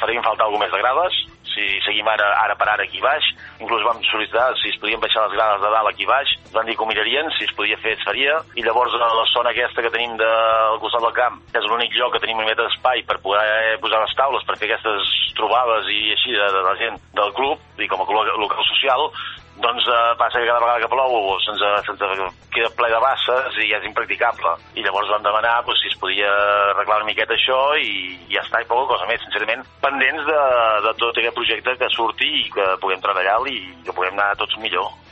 faríem falta alguna més de grades, si seguim ara per ara aquí baix. Inclús vam sol·licitar si es podien baixar les grades de dalt aquí baix, van dir que ho mirarien, si es podia fer es faria, i llavors a la zona aquesta que tenim del costat del camp, que és l'únic lloc que tenim una mica d'espai per poder posar les taules, per fer aquestes trobades i així de la gent del club, i com a local social, doncs passa que cada vegada que plou se'ns queda ple de basses i és impracticable. I llavors vam demanar si es podia arreglar una miqueta això i ja està, i poca cosa més, sincerament, pendents de tot aquest projecte que surti i que puguem treballar-hi i que puguem anar tots millor.